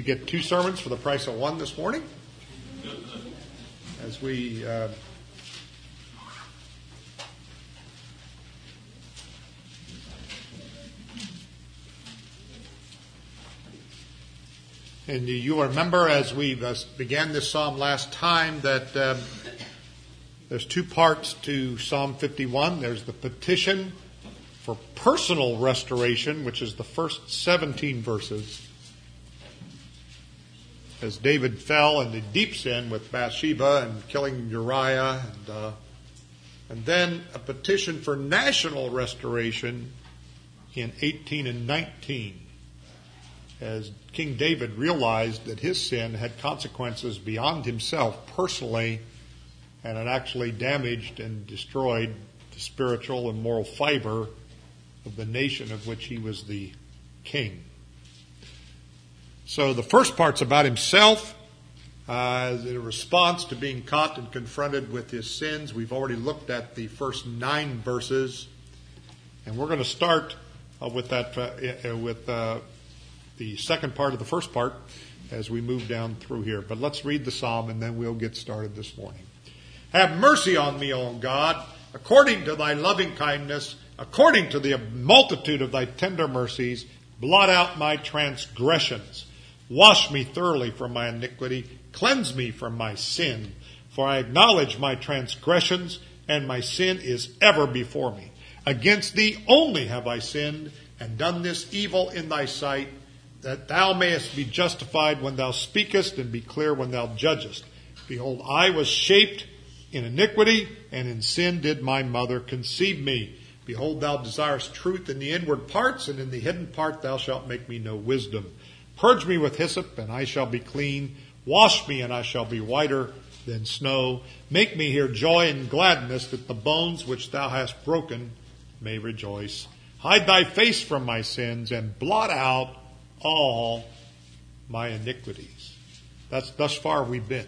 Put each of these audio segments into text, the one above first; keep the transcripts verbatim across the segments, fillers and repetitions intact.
We get two sermons for the price of one this morning. As we uh, and you remember as we uh, began this psalm last time that um, there's two parts to Psalm fifty-one. There's the petition for personal restoration, which is the first seventeen verses. As David fell into deep sin with Bathsheba and killing Uriah, and, uh, and then a petition for national restoration in eighteen and nineteen, as King David realized that his sin had consequences beyond himself personally, and it actually damaged and destroyed the spiritual and moral fiber of the nation of which he was the king. So the first part's about himself, uh, in response to being caught and confronted with his sins. We've already looked at the first nine verses, and we're going to start uh, with that uh, with uh, the second part of the first part as we move down through here. But let's read the psalm, and then we'll get started this morning. Have mercy on me, O God, according to thy loving kindness, according to the multitude of thy tender mercies, blot out my transgressions. Wash me thoroughly from my iniquity. Cleanse me from my sin. For I acknowledge my transgressions, and my sin is ever before me. Against thee only have I sinned, and done this evil in thy sight, that thou mayest be justified when thou speakest, and be clear when thou judgest. Behold, I was shaped in iniquity, and in sin did my mother conceive me. Behold, thou desirest truth in the inward parts, and in the hidden part thou shalt make me know wisdom. Purge me with hyssop, and I shall be clean. Wash me, and I shall be whiter than snow. Make me hear joy and gladness, that the bones which thou hast broken may rejoice. Hide thy face from my sins, and blot out all my iniquities. That's thus far we've been.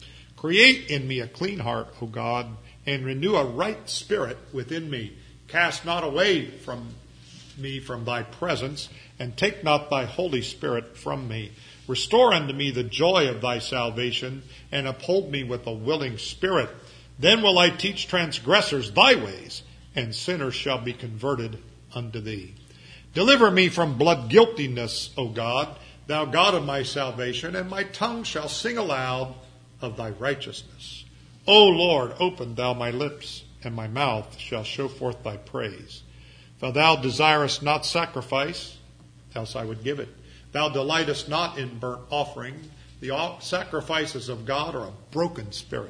Create in me a clean heart, O God, and renew a right spirit within me. Cast not away from me from thy presence, and take not thy Holy Spirit from me. Restore unto me the joy of thy salvation, and uphold me with a willing spirit. Then will I teach transgressors thy ways, and sinners shall be converted unto thee. Deliver me from blood guiltiness, O God, thou God of my salvation, and my tongue shall sing aloud of thy righteousness. O Lord, open thou my lips, and my mouth shall show forth thy praise. For thou desirest not sacrifice, else I would give it. Thou delightest not in burnt offering. The sacrifices of God are a broken spirit.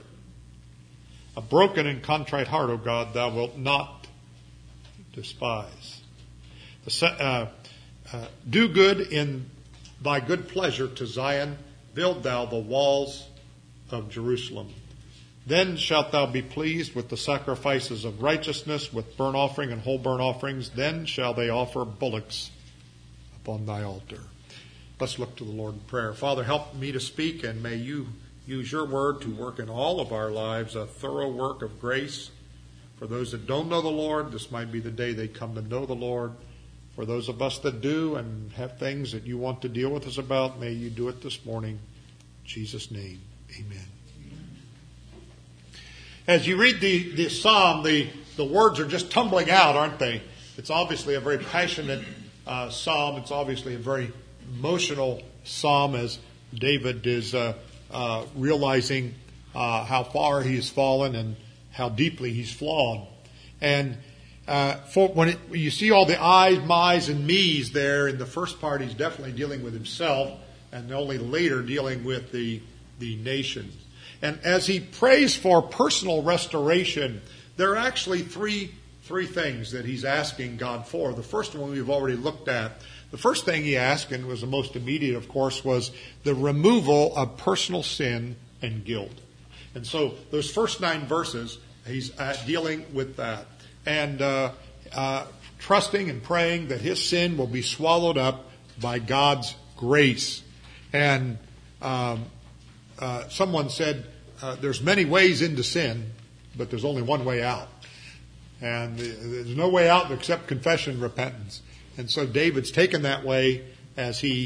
A broken and contrite heart, O God, thou wilt not despise. The, uh, uh, do good in thy good pleasure to Zion. Build thou the walls of Jerusalem. Then shalt thou be pleased with the sacrifices of righteousness, with burnt offering and whole burnt offerings. Then shall they offer bullocks upon thy altar. Let's look to the Lord in prayer. Father, help me to speak, and may you use your word to work in all of our lives, a thorough work of grace. For those that don't know the Lord, this might be the day they come to know the Lord. For those of us that do and have things that you want to deal with us about, may you do it this morning. In Jesus' name, amen. As you read the, the psalm, the, the words are just tumbling out, aren't they? It's obviously a very passionate uh, psalm. It's obviously a very emotional psalm as David is uh, uh, realizing uh, how far he has fallen and how deeply he's flawed. And uh, for, when it, you see all the I's, my's, and me's there, in the first part he's definitely dealing with himself, and only later dealing with the, the nation. And as he prays for personal restoration, there are actually three three things that he's asking God for. The first one we've already looked at. The first thing he asked, and was the most immediate, of course, was the removal of personal sin and guilt. And so those first nine verses, he's uh, dealing with that. And uh, uh, trusting and praying that his sin will be swallowed up by God's grace. And um Uh, someone said, uh, there's many ways into sin, but there's only one way out. And there's no way out except confession and repentance. And so David's taken that way as he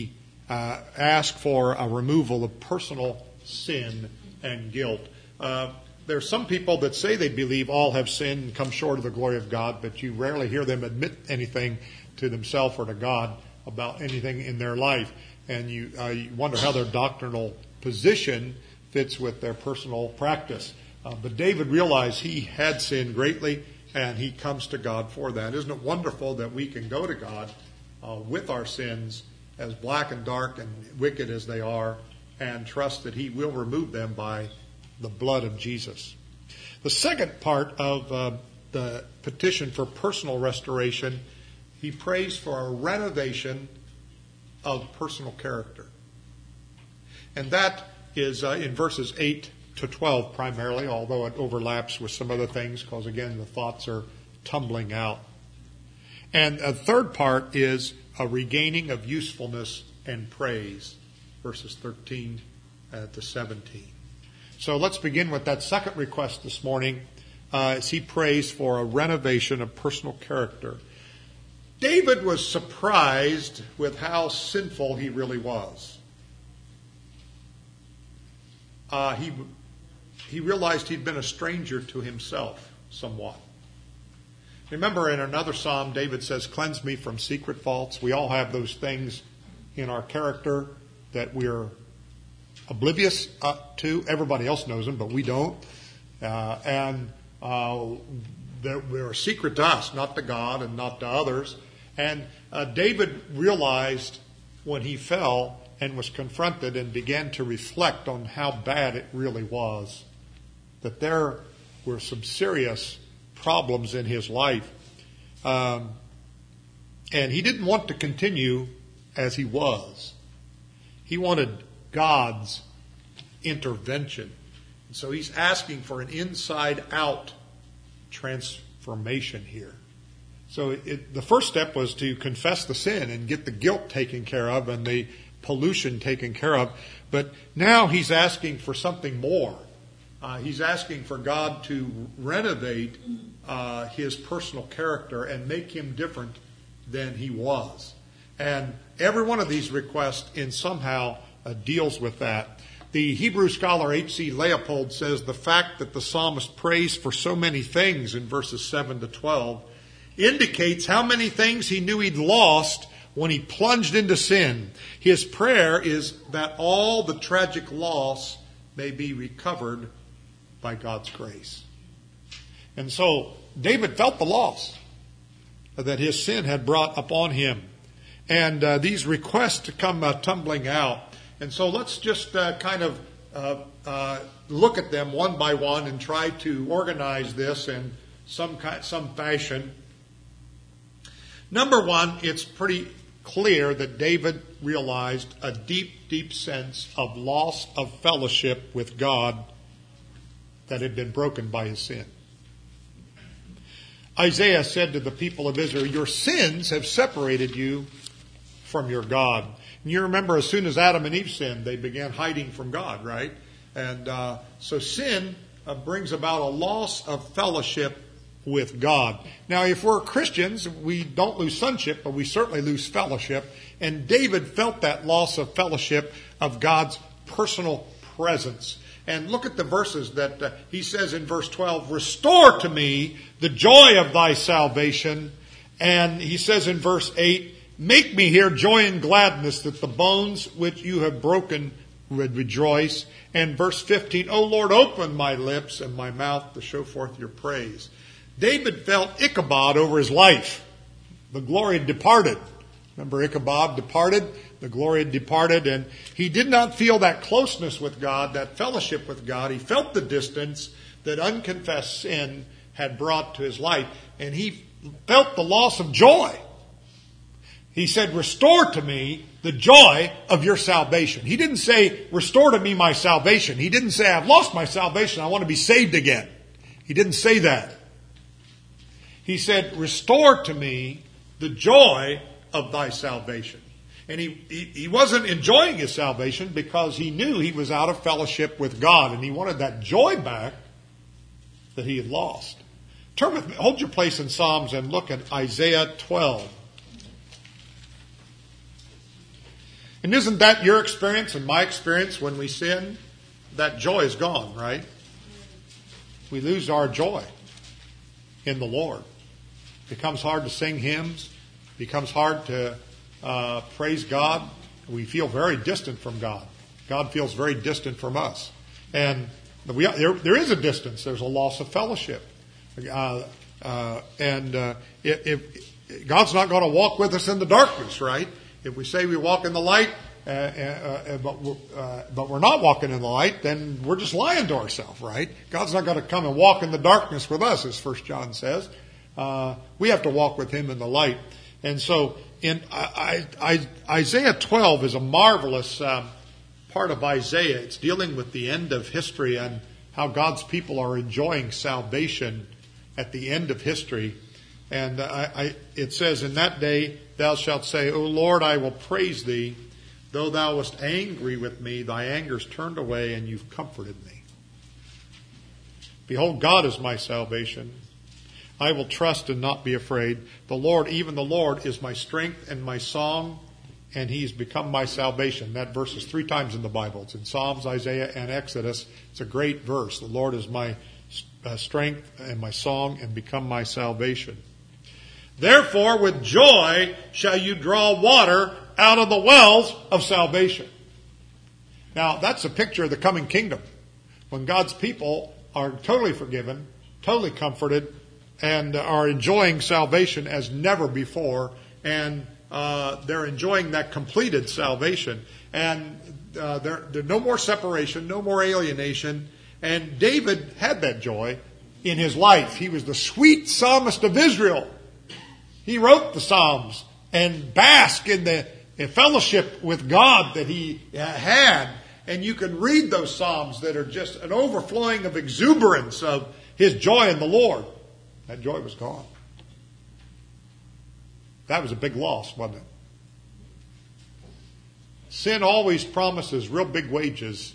uh, ask for a removal of personal sin and guilt. Uh, there are some people that say they believe all have sinned and come short of the glory of God, but you rarely hear them admit anything to themselves or to God about anything in their life. And you, uh, you wonder how their doctrinal position fits with their personal practice. Uh, but David realized he had sinned greatly, and he comes to God for that. Isn't it wonderful that we can go to God uh, with our sins, as black and dark and wicked as they are, and trust that he will remove them by the blood of Jesus. The second part of uh, the petition for personal restoration, he prays for a renovation of personal character. And that is uh, in verses eight to twelve primarily, although it overlaps with some other things because, again, the thoughts are tumbling out. And a third part is a regaining of usefulness and praise, verses thirteen to seventeen. So let's begin with that second request this morning uh, as he prays for a renovation of personal character. David was surprised with how sinful he really was. Uh, he, he realized he'd been a stranger to himself somewhat. Remember in another psalm, David says, "Cleanse me from secret faults." We all have those things in our character that we're oblivious uh, to. Everybody else knows them, but we don't. Uh, and uh, they're a secret to us, not to God and not to others. And uh, David realized when he fell and was confronted and began to reflect on how bad it really was, that there were some serious problems in his life. Um, and he didn't want to continue as he was. He wanted God's intervention. And so he's asking for an inside-out transformation here. So it, the first step was to confess the sin and get the guilt taken care of and the pollution taken care of. But now he's asking for something more. Uh, he's asking for God to renovate uh, his personal character and make him different than he was. And every one of these requests in somehow uh, deals with that. The Hebrew scholar H C Leopold says the fact that the psalmist prays for so many things in verses seven to twelve indicates how many things he knew he'd lost when he plunged into sin. His prayer is that all the tragic loss may be recovered by God's grace. And so David felt the loss that his sin had brought upon him. And uh, these requests come uh, tumbling out. And so let's just uh, kind of uh, uh, look at them one by one and try to organize this in some kind, some fashion. Number one, it's pretty clear that David realized a deep, deep sense of loss of fellowship with God that had been broken by his sin. Isaiah said to the people of Israel, "Your sins have separated you from your God." And you remember as soon as Adam and Eve sinned, they began hiding from God, right? And uh, so sin uh, brings about a loss of fellowship with God. Now, if we're Christians, we don't lose sonship, but we certainly lose fellowship. And David felt that loss of fellowship of God's personal presence. And look at the verses that uh, he says in verse twelve, "Restore to me the joy of thy salvation." And he says in verse eight, "Make me hear joy and gladness, that the bones which you have broken would rejoice." And verse fifteen, "O Lord, open my lips and my mouth to show forth your praise." David felt Ichabod over his life. The glory had departed. Remember, Ichabod departed, the glory had departed, and he did not feel that closeness with God, that fellowship with God. He felt the distance that unconfessed sin had brought to his life, and he felt the loss of joy. He said, "Restore to me the joy of your salvation." He didn't say, "Restore to me my salvation." He didn't say, "I've lost my salvation, I want to be saved again." He didn't say that. He said, "Restore to me the joy of thy salvation." And he, he, he wasn't enjoying his salvation because he knew he was out of fellowship with God, and he wanted that joy back that he had lost. Turn with me, hold your place in Psalms and look at Isaiah twelve. And isn't that your experience and my experience when we sin? That joy is gone, right? We lose our joy in the Lord. It becomes hard to sing hymns. It becomes hard to uh, praise God. We feel very distant from God. God feels very distant from us. And we, there, there is a distance. There's a loss of fellowship. Uh, uh, and uh, if, if God's not going to walk with us in the darkness, right? If we say we walk in the light, uh, uh, uh, but, we're, uh, but we're not walking in the light, then we're just lying to ourselves, right? God's not going to come and walk in the darkness with us, as First John says. Uh, we have to walk with him in the light. And so in I, I, Isaiah twelve is a marvelous um, part of Isaiah. It's dealing with the end of history and how God's people are enjoying salvation at the end of history. And I, I, it says, in that day thou shalt say, O Lord, I will praise thee. Though thou wast angry with me, thy anger's turned away, and you've comforted me. Behold, God is my salvation. I will trust and not be afraid. The Lord, even the Lord, is my strength and my song, and he's become my salvation. That verse is three times in the Bible. It's in Psalms, Isaiah, and Exodus. It's a great verse. The Lord is my uh, strength and my song, and become my salvation. Therefore, with joy shall you draw water out of the wells of salvation. Now, that's a picture of the coming kingdom, when God's people are totally forgiven, totally comforted, and are enjoying salvation as never before, and uh, they're enjoying that completed salvation. And uh, there, there's no more separation, no more alienation. And David had that joy in his life. He was the sweet psalmist of Israel. He wrote the Psalms and basked in the in fellowship with God that he had. And you can read those Psalms that are just an overflowing of exuberance of his joy in the Lord. That joy was gone. That was a big loss, wasn't it? Sin always promises real big wages,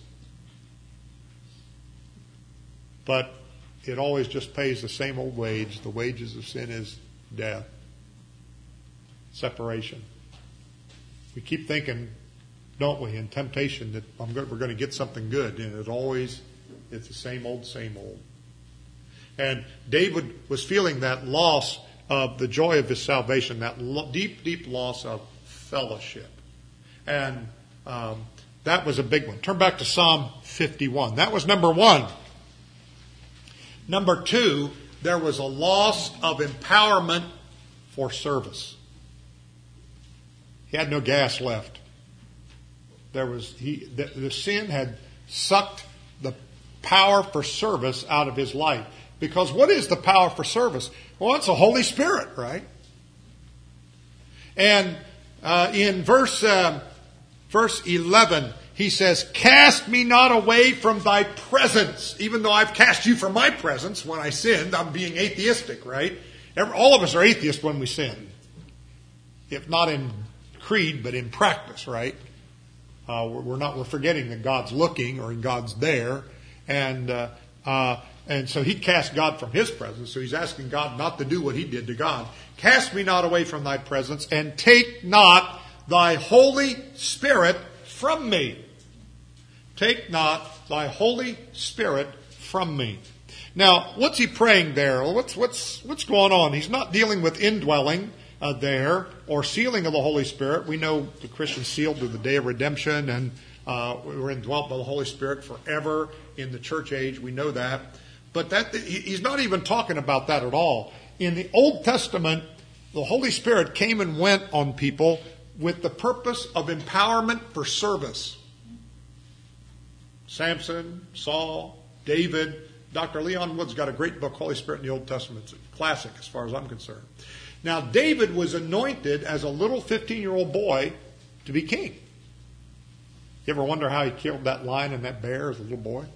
but it always just pays the same old wage. The wages of sin is death, separation. We keep thinking, don't we, in temptation that I'm go- we're going to get something good, and it always, it's the same old, same old. And David was feeling that loss of the joy of his salvation, that lo- deep, deep loss of fellowship. And um, that was a big one. Turn back to Psalm fifty-one. That was number one. Number two, there was a loss of empowerment for service. He had no gas left. There was he the, the sin had sucked the power for service out of his life. Because what is the power for service? Well, it's the Holy Spirit, right? And uh, in verse uh, verse eleven, he says, "Cast me not away from thy presence." Even though I've cast you from my presence when I sinned, I'm being atheistic, right? Every, all of us are atheists when we sin. If not in creed, but in practice, right? Uh, we're not, we're forgetting that God's looking or God's there. And, uh, uh, and so he cast God from his presence. So he's asking God not to do what he did to God. "Cast me not away from thy presence, and take not thy Holy Spirit from me." Take not thy Holy Spirit from me. Now, what's he praying there? What's, what's, what's going on? He's not dealing with indwelling uh, there or sealing of the Holy Spirit. We know the Christians sealed to the day of redemption, and uh, we were indwelt by the Holy Spirit forever in the church age. We know that. But that he's not even talking about that at all. In the Old Testament, the Holy Spirit came and went on people with the purpose of empowerment for service. Samson, Saul, David. Doctor Leon Wood's got a great book, Holy Spirit in the Old Testament. It's a classic as far as I'm concerned. Now, David was anointed as a little fifteen-year-old boy to be king. You ever wonder how he killed that lion and that bear as a little boy?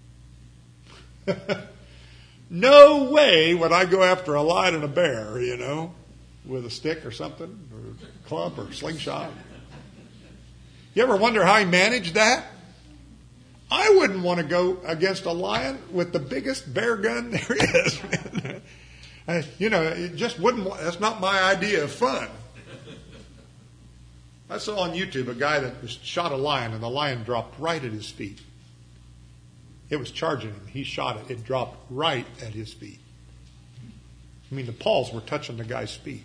No way would I go after a lion and a bear, you know, with a stick or something, or a club or a slingshot. You ever wonder how he managed that? I wouldn't want to go against a lion with the biggest bear gun there is. I, you know, it just wouldn't. That's not my idea of fun. I saw on YouTube a guy that was shot a lion, and the lion dropped right at his feet. It was charging him. He shot it. It dropped right at his feet. I mean, the paws were touching the guy's feet.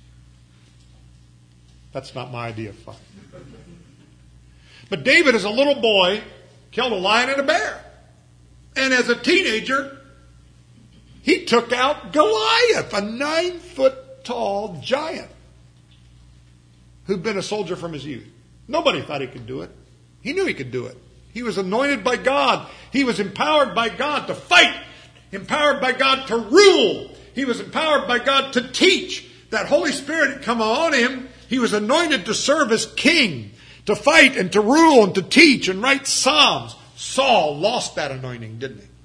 That's not my idea of fun. But David, as a little boy, killed a lion and a bear. And as a teenager, he took out Goliath, a nine-foot-tall giant who'd been a soldier from his youth. Nobody thought he could do it. He knew he could do it. He was anointed by God. He was empowered by God to fight, empowered by God to rule. He was empowered by God to teach. That Holy Spirit had come on him. He was anointed to serve as king, to fight and to rule and to teach and write psalms. Saul lost that anointing, didn't he?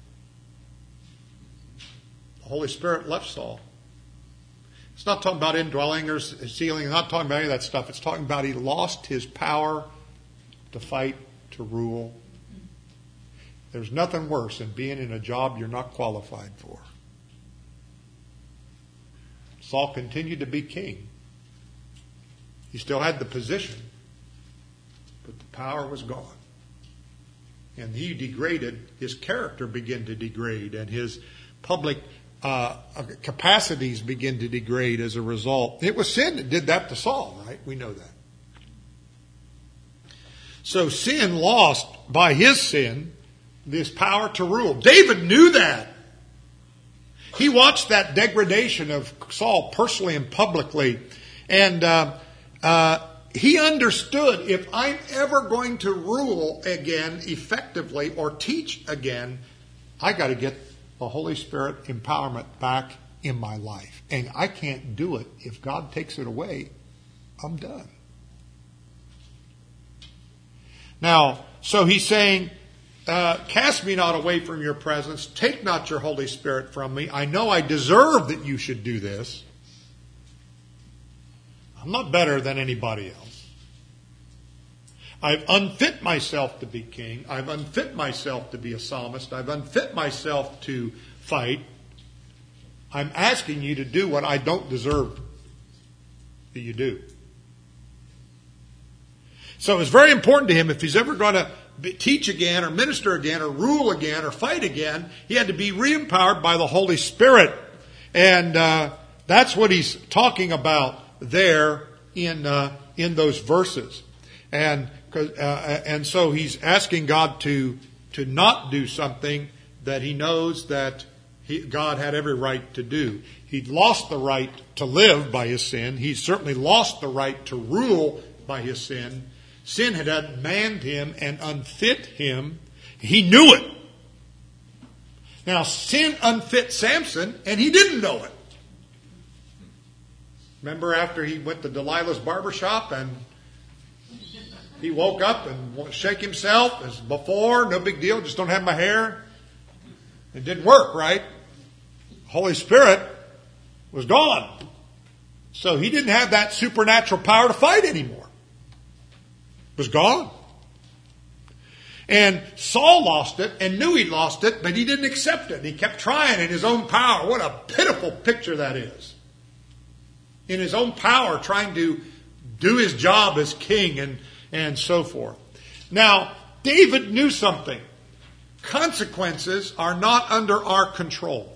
The Holy Spirit left Saul. It's not talking about indwelling or sealing. It's not talking about any of that stuff. It's talking about he lost his power to fight, to rule. There's nothing worse than being in a job you're not qualified for. Saul continued to be king. He still had the position, but the power was gone. And he degraded, his character began to degrade, and his public uh, capacities begin to degrade as a result. It was sin that did that to Saul, right? We know that. So sin lost, by his sin, this power to rule. David knew that. He watched that degradation of Saul personally and publicly. And uh, uh, he understood, if I'm ever going to rule again effectively or teach again, I got to get the Holy Spirit empowerment back in my life. And I can't do it. If God takes it away, I'm done. Now, so he's saying, uh, cast me not away from your presence. Take not your Holy Spirit from me. I know I deserve that you should do this. I'm not better than anybody else. I've unfit myself to be king. I've unfit myself to be a psalmist. I've unfit myself to fight. I'm asking you to do what I don't deserve that you do. So it's very important to him, if he's ever going to teach again or minister again or rule again or fight again, he had to be re-empowered by the Holy Spirit. And uh, that's what he's talking about there in uh, in those verses. And uh, and so he's asking God to to not do something that he knows that he, God had every right to do. He'd lost the right to live by his sin. He certainly lost the right to rule by his sin. Sin had unmanned him and unfit him. He knew it. Now, sin unfit Samson, and he didn't know it. Remember after he went to Delilah's barbershop and he woke up and shake himself as before, no big deal, just don't have my hair. It didn't work, right? Holy Spirit was gone. So he didn't have that supernatural power to fight anymore. It was gone. And Saul lost it and knew he'd lost it, but he didn't accept it. He kept trying in his own power. What a pitiful picture that is. In his own power, trying to do his job as king and, and so forth. Now, David knew something. Consequences are not under our control.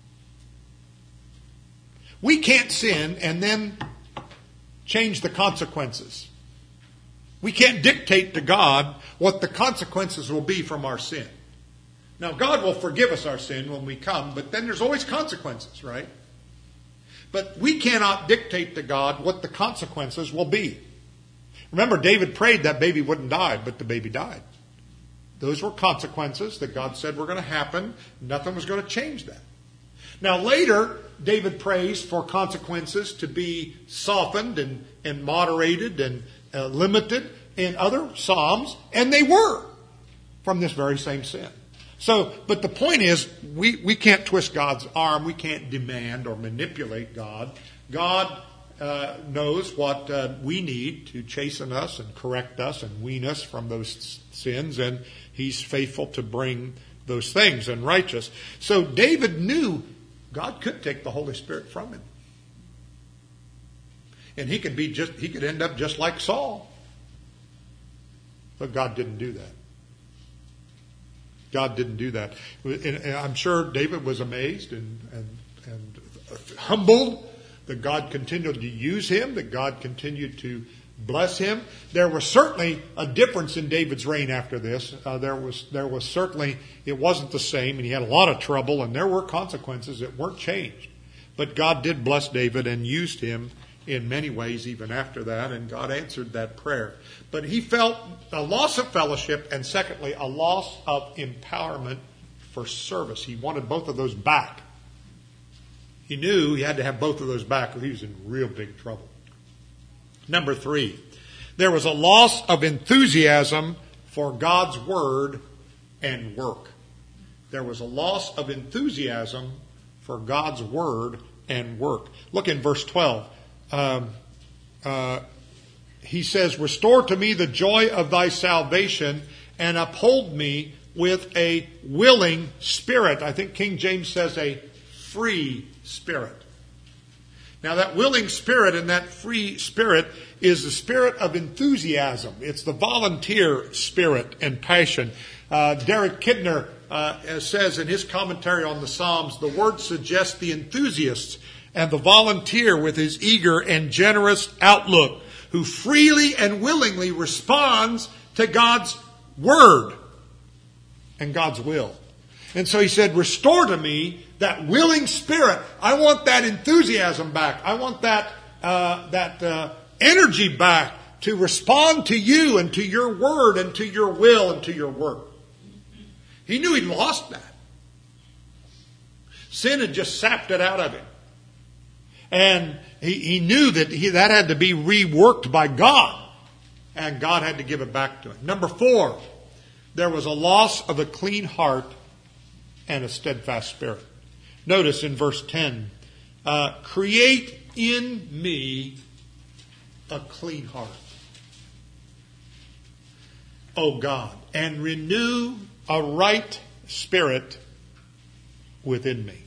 We can't sin and then change the consequences. We can't dictate to God what the consequences will be from our sin. Now, God will forgive us our sin when we come, but then there's always consequences, right? But we cannot dictate to God what the consequences will be. Remember, David prayed that baby wouldn't die, but the baby died. Those were consequences that God said were going to happen. Nothing was going to change that. Now later, David prays for consequences to be softened and, and moderated and uh, limited in other Psalms, and they were from this very same sin. So, but the point is, we, we can't twist God's arm. We can't demand or manipulate God. God uh, knows what uh, we need to chasten us and correct us and wean us from those sins, and He's faithful to bring those things and righteous. So David knew God could take the Holy Spirit from him. And he could be just he could end up just like Saul. But God didn't do that. God didn't do that. And I'm sure David was amazed and, and, and humbled that God continued to use him, that God continued to bless him. There was certainly a difference in David's reign after this. Uh, there was there was certainly, it wasn't the same, and he had a lot of trouble, and there were consequences that weren't changed. But God did bless David and used him in many ways even after that, and God answered that prayer. But he felt a loss of fellowship, and secondly, a loss of empowerment for service. He wanted both of those back. He knew he had to have both of those back, or he was in real big trouble. Number three, there was a loss of enthusiasm for God's word and work. There was a loss of enthusiasm for God's word and work. Look in verse twelve. Um, uh, he says, "Restore to me the joy of thy salvation and uphold me with a willing spirit." I think King James says a free spirit. Now that willing spirit and that free spirit is the spirit of enthusiasm. It's the volunteer spirit and passion. Uh, Derek Kidner uh, says in his commentary on the Psalms, the word suggests the enthusiast and the volunteer with his eager and generous outlook, who freely and willingly responds to God's word and God's will. And so he said, restore to me that willing spirit. I want that enthusiasm back. I want that uh, that uh, energy back to respond to you and to your word and to your will and to your work. He knew he'd lost that. Sin had just sapped it out of him. And he, he knew that he, that had to be reworked by God. And God had to give it back to him. Number four, there was a loss of a clean heart and a steadfast spirit. Notice in verse ten, uh, create in me a clean heart, O God, and renew a right spirit within me.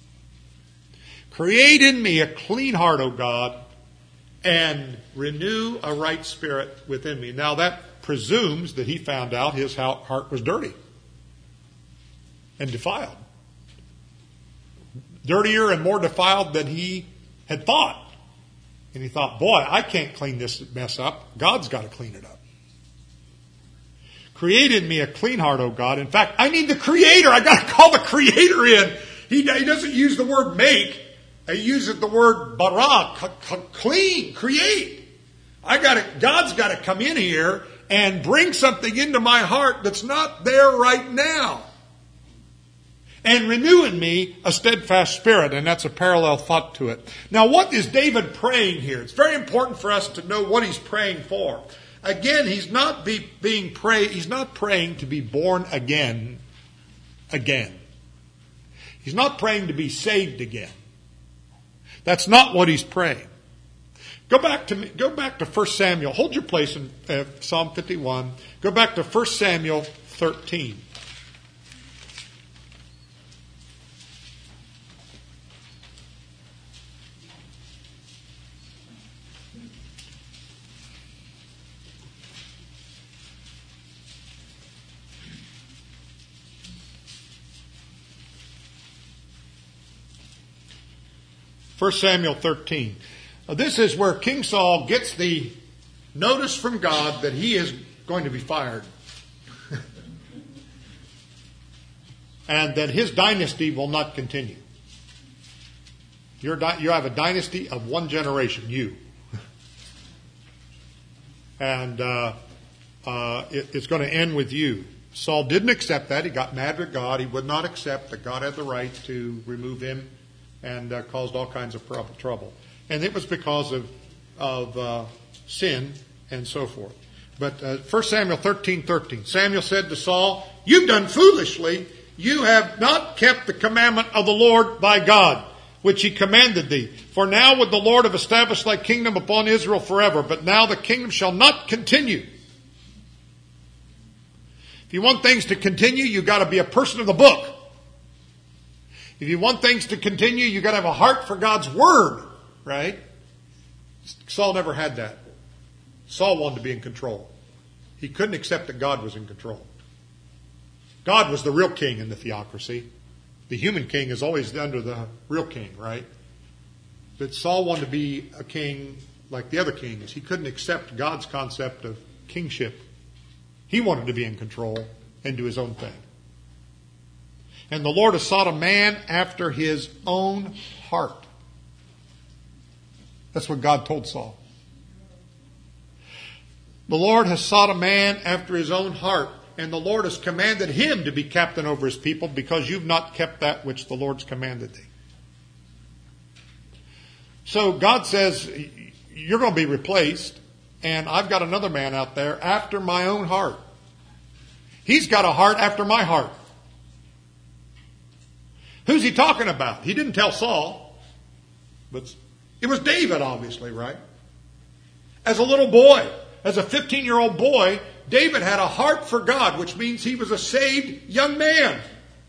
Create in me a clean heart, O God, and renew a right spirit within me. Now that presumes that he found out his heart was dirty and defiled. Dirtier and more defiled than he had thought. And he thought, boy, I can't clean this mess up. God's got to clean it up. Create in me a clean heart, O God. In fact, I need the Creator. I got to call the Creator in. He, he doesn't use the word make. He uses the word bara, clean, create. I got to, God's got to come in here and bring something into my heart that's not there right now. And renew in me a steadfast spirit. And that's a parallel thought to it. Now, what is David praying here? It's very important for us to know what he's praying for. Again, he's not be, being pray, he's not praying to be born again, again. He's not praying to be saved again. That's not what he's praying. Go back to go back to First Samuel. Hold your place in uh, Psalm fifty-one. Go back to First Samuel thirteen. First Samuel thirteen. Now, this is where King Saul gets the notice from God that he is going to be fired. And that his dynasty will not continue. You're di- you have a dynasty of one generation, you. And uh, uh, it, it's going to end with you. Saul didn't accept that. He got mad with God. He would not accept that God had the right to remove him and uh, caused all kinds of trouble. And it was because of, of uh, sin and so forth. But uh, First Samuel thirteen thirteen. Samuel said to Saul, "You've done foolishly. You have not kept the commandment of the Lord thy God, which he commanded thee. For now would the Lord have established thy kingdom upon Israel forever. But now the kingdom shall not continue." If you want things to continue, you've got to be a person of the book. If you want things to continue, you've got to have a heart for God's word, right? Saul never had that. Saul wanted to be in control. He couldn't accept that God was in control. God was the real king in the theocracy. The human king is always under the real king, right? But Saul wanted to be a king like the other kings. He couldn't accept God's concept of kingship. He wanted to be in control and do his own thing. And the Lord has sought a man after his own heart. That's what God told Saul. The Lord has sought a man after his own heart, and the Lord has commanded him to be captain over his people because you've not kept that which the Lord's commanded thee. So God says, you're going to be replaced, and I've got another man out there after my own heart. He's got a heart after my heart. Who's he talking about? He didn't tell Saul, but it was David, obviously, right? As a little boy, as a fifteen-year-old boy, David had a heart for God, which means he was a saved young man.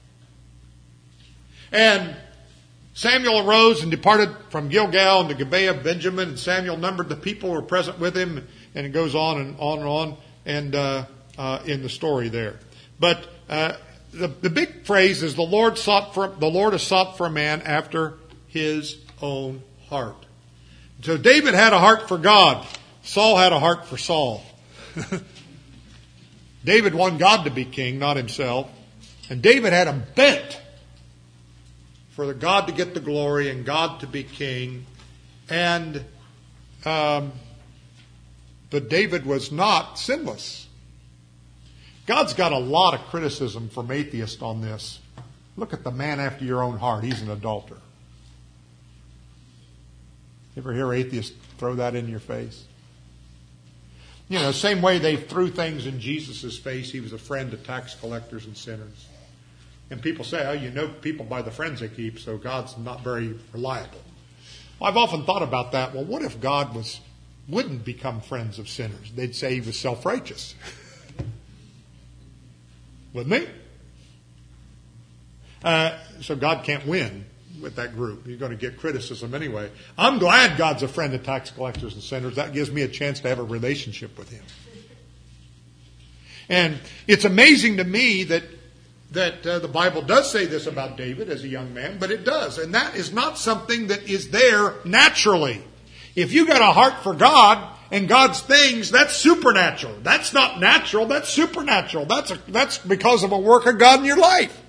And Samuel arose and departed from Gilgal into Gibeah of Benjamin, and Samuel numbered the people who were present with him, and it goes on and on and on and uh, uh, in the story there. But uh, the, the big phrase is the Lord sought for the Lord has sought for a man after his own heart. So David had a heart for God. Saul had a heart for Saul. David wanted God to be king, not himself. And David had a bent for the God to get the glory and God to be king. And um, but David was not sinless. God's got a lot of criticism from atheists on this. Look at the man after your own heart. He's an adulterer. You ever hear atheists throw that in your face? You know, same way they threw things in Jesus' face. He was a friend to tax collectors and sinners. And people say, oh, you know people by the friends they keep, so God's not very reliable. Well, I've often thought about that. Well, what if God was wouldn't become friends of sinners? They'd say he was self-righteous. Wouldn't they? Uh, so God can't win with that group. You're going to get criticism anyway. I'm glad God's a friend of tax collectors and sinners. That gives me a chance to have a relationship with him. And it's amazing to me that that uh, the Bible does say this about David as a young man, but it does. And that is not something that is there naturally. If you got a heart for God and God's things, that's supernatural. That's not natural, that's supernatural. That's a, that's because of a work of God in your life.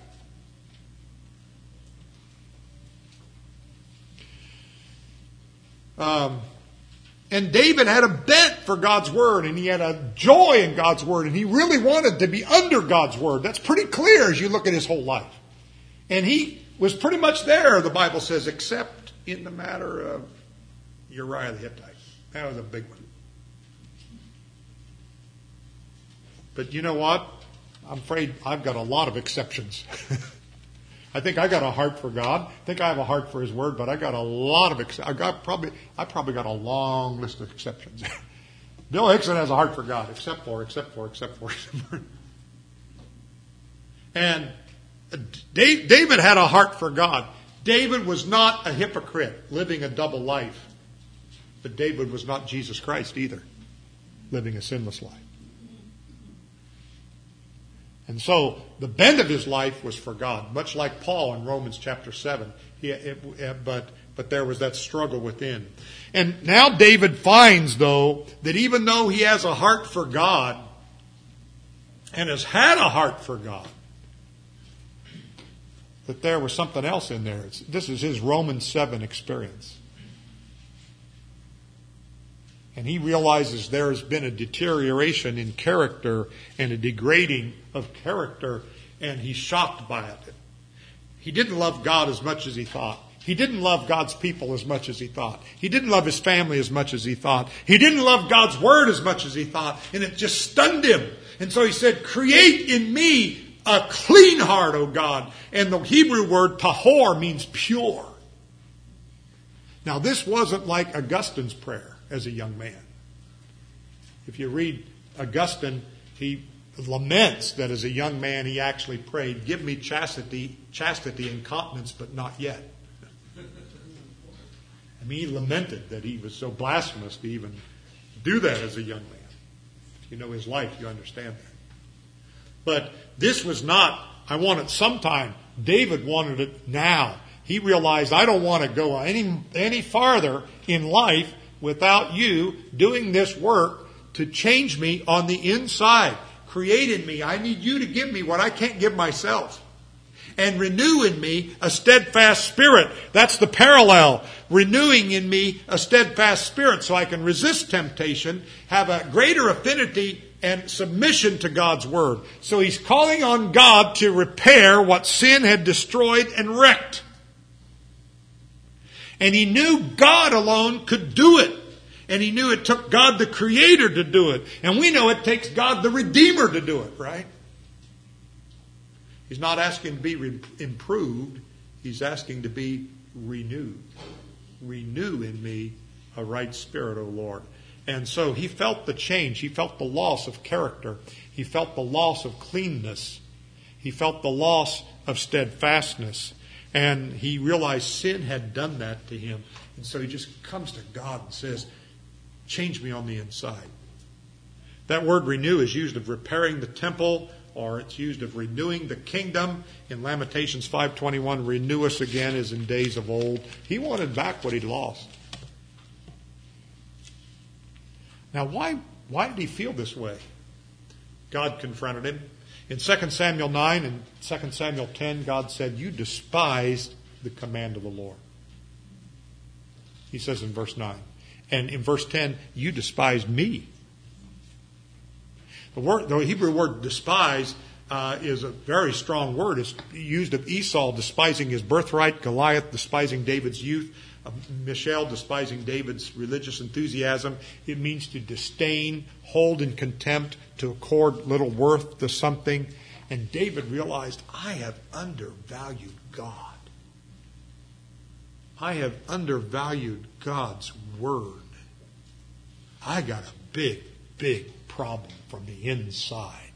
Um, and David had a bent for God's word, and he had a joy in God's word, and he really wanted to be under God's word. That's pretty clear as you look at his whole life. And he was pretty much there, the Bible says, except in the matter of Uriah the Hittite. That was a big one. But you know what? I'm afraid I've got a lot of exceptions. I think I got a heart for God. I think I have a heart for his word, but I got a lot of ex- I got probably I probably got a long list of exceptions. Bill Hickson has a heart for God, except for, except for, except for. And David had a heart for God. David was not a hypocrite living a double life. But David was not Jesus Christ either, living a sinless life. And so the bent of his life was for God, much like Paul in Romans chapter seven. He, it, it, but but there was that struggle within. And now David finds, though, that even though he has a heart for God and has had a heart for God, that there was something else in there. It's, this is his Romans seven experience. And he realizes there has been a deterioration in character and a degrading of character, and he's shocked by it. He didn't love God as much as he thought. He didn't love God's people as much as he thought. He didn't love his family as much as he thought. He didn't love God's word as much as he thought, and it just stunned him. And so he said, create in me a clean heart, O God. And the Hebrew word tahor means pure. Now this wasn't like Augustine's prayer as a young man. If you read Augustine, he laments that as a young man he actually prayed, give me chastity, chastity and continence, but not yet. I mean, he lamented that he was so blasphemous to even do that as a young man. You know his life, you understand that. But this was not, I want it sometime. David wanted it now. He realized, I don't want to go any, any farther in life without you doing this work to change me on the inside. Create in me. I need you to give me what I can't give myself. And renew in me a steadfast spirit. That's the parallel. Renewing in me a steadfast spirit so I can resist temptation, have a greater affinity and submission to God's Word. So he's calling on God to repair what sin had destroyed and wrecked. And he knew God alone could do it. And he knew it took God the Creator to do it. And we know it takes God the Redeemer to do it, right? He's not asking to be re- improved. He's asking to be renewed. Renew in me a right spirit, O Lord. And so he felt the change. He felt the loss of character. He felt the loss of cleanness. He felt the loss of steadfastness. And he realized sin had done that to him. And so he just comes to God and says, change me on the inside. That word renew is used of repairing the temple, or it's used of renewing the kingdom. In Lamentations five twenty-one, renew us again as in days of old. He wanted back what he'd lost. Now, why, why did he feel this way? God confronted him. In Second Samuel nine and Second Samuel ten, God said, you despised the command of the Lord. He says in verse nine. And in verse ten, you despised me. The word, the Hebrew word despise uh, is a very strong word. It's used of Esau despising his birthright, Goliath despising David's youth, uh, Michal despising David's religious enthusiasm. It means to disdain, hold in contempt, to accord little worth to something. And David realized, I have undervalued God. I have undervalued God's word. I got a big, big problem from the inside.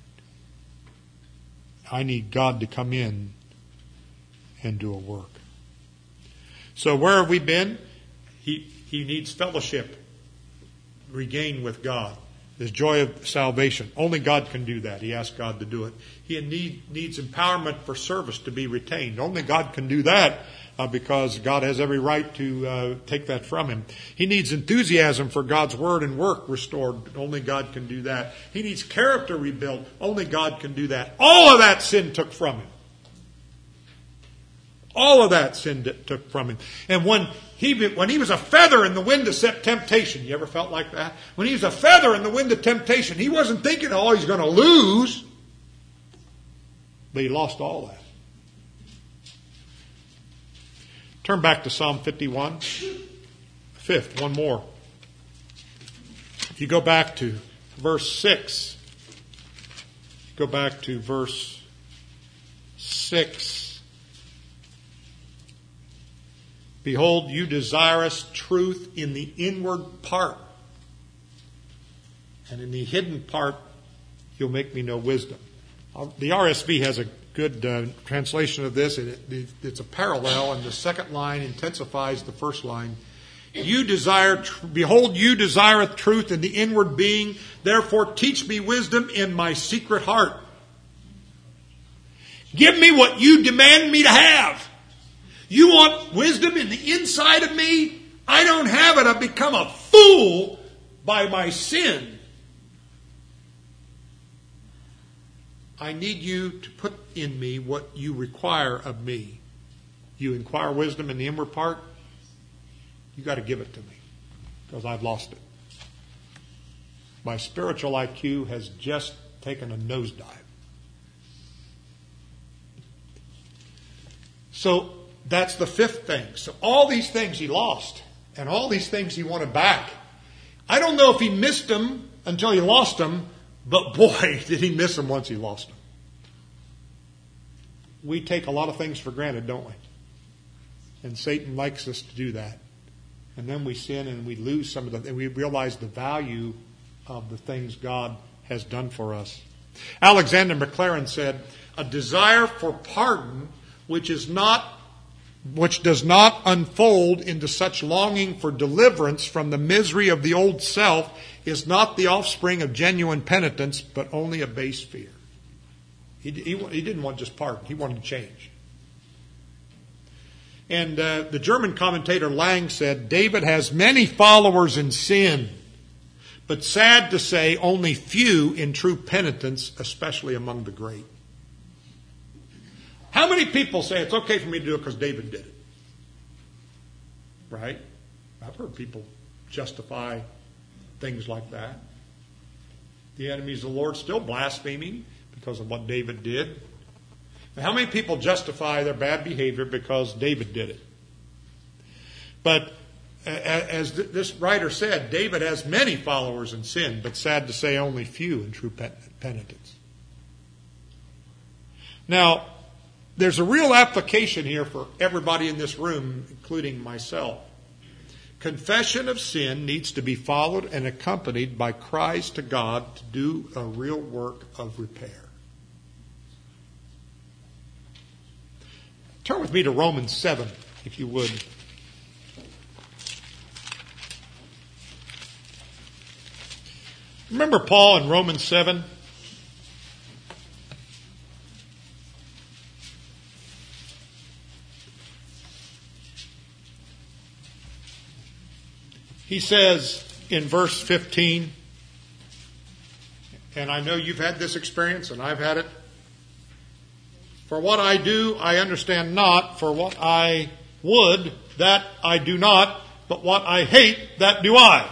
I need God to come in and do a work. So where have we been? He, he needs fellowship regained with God. This joy of salvation. Only God can do that. He asked God to do it. He need, needs empowerment for service to be retained. Only God can do that uh, because God has every right to uh, take that from him. He needs enthusiasm for God's word and work restored. Only God can do that. He needs character rebuilt. Only God can do that. All of that sin took from him. All of that sin took from him. And when he, when he was a feather in the wind of temptation, you ever felt like that? When he was a feather in the wind of temptation, he wasn't thinking, oh, he's going to lose. But he lost all that. Turn back to Psalm fifty-one. Fifth, one more. If you go back to verse six, go back to verse six. Behold, you desirous truth in the inward part. And in the hidden part, you'll make me know wisdom. The R S V has a good uh, translation of this. It, it, it's a parallel, and the second line intensifies the first line. You desire, tr- behold, you desireth truth in the inward being. Therefore, teach me wisdom in my secret heart. Give me what you demand me to have. You want wisdom in the inside of me? I don't have it. I've become a fool by my sin. I need you to put in me what you require of me. You inquire wisdom in the inward part? You got to give it to me because I've lost it. My spiritual I Q has just taken a nosedive. So, that's the fifth thing. So all these things he lost, and all these things he wanted back. I don't know if he missed them until he lost them, but boy, did he miss them once he lost them. We take a lot of things for granted, don't we? And Satan likes us to do that. And then we sin and we lose some of them, and we realize the value of the things God has done for us. Alexander Maclaren said, a desire for pardon which is not which does not unfold into such longing for deliverance from the misery of the old self, is not the offspring of genuine penitence, but only a base fear. He, he, he didn't want just pardon. He wanted change. And uh, the German commentator Lang said, David has many followers in sin, but sad to say, only few in true penitence, especially among the great. How many people say it's okay for me to do it because David did it? Right? I've heard people justify things like that. The enemies of the Lord still blaspheming because of what David did. Now, how many people justify their bad behavior because David did it? But as this writer said, David has many followers in sin, but sad to say, only few in true penitence. Now, there's a real application here for everybody in this room, including myself. Confession of sin needs to be followed and accompanied by cries to God to do a real work of repair. Turn with me to Romans seven, if you would. Remember Paul in Romans seven? He says in verse fifteen, and I know you've had this experience and I've had it. For what I do, I understand not. For what I would, that I do not. But what I hate, that do I.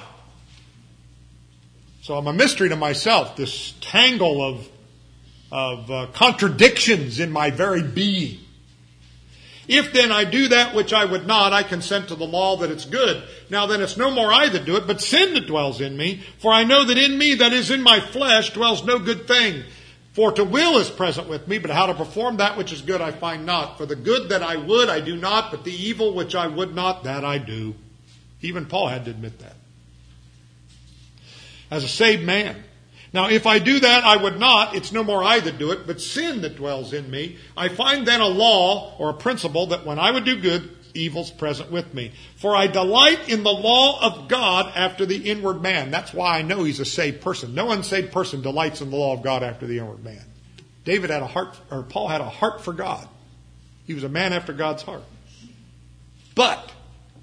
So I'm a mystery to myself, this tangle of, of uh, contradictions in my very being. If then I do that which I would not, I consent to the law that it's good. Now then it's no more I that do it, but sin that dwells in me. For I know that in me, that is in my flesh, dwells no good thing. For to will is present with me, but how to perform that which is good I find not. For the good that I would I do not, but the evil which I would not, that I do. Even Paul had to admit that. As a saved man. Now, if I do that, I would not. It's no more I that do it, but sin that dwells in me. I find then a law or a principle that when I would do good, evil's present with me. For I delight in the law of God after the inward man. That's why I know he's a saved person. No unsaved person delights in the law of God after the inward man. David had a heart, or Paul had a heart for God. He was a man after God's heart. But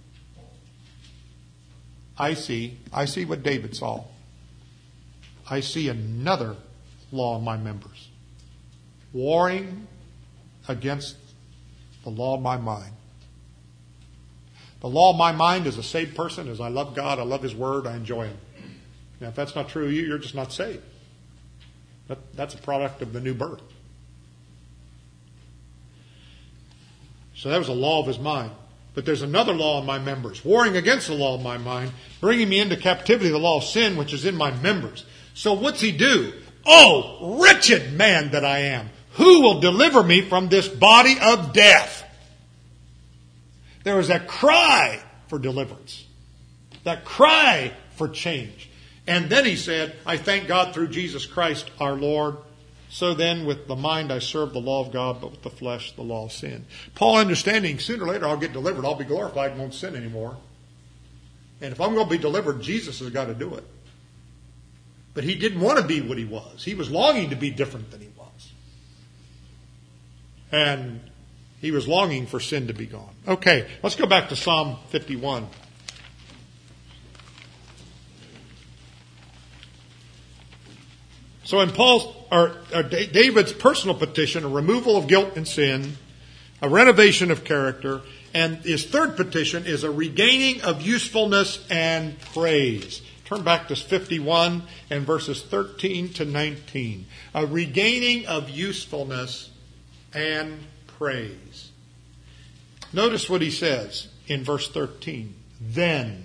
I see, I see what David saw. I see another law in my members, warring against the law of my mind. The law of my mind as a saved person is I love God, I love His Word, I enjoy Him. Now, if that's not true of you, you're just not saved. That, that's a product of the new birth. So that was a law of his mind. But there's another law in my members, warring against the law of my mind, bringing me into captivity, the law of sin, which is in my members. So what's he do? Oh, wretched man that I am! Who will deliver me from this body of death? There was that cry for deliverance. That cry for change. And then he said, I thank God through Jesus Christ our Lord. So then with the mind I serve the law of God, but with the flesh the law of sin. Paul understanding sooner or later I'll get delivered. I'll be glorified and won't sin anymore. And if I'm going to be delivered, Jesus has got to do it. But he didn't want to be what he was. He was longing to be different than he was. And he was longing for sin to be gone. Okay, let's go back to Psalm fifty-one. So in Paul's or, or David's personal petition, a removal of guilt and sin, a renovation of character, and his third petition is a regaining of usefulness and praise. Turn back to fifty-one and verses thirteen to nineteen. A regaining of usefulness and praise. Notice what he says in verse thirteen. Then,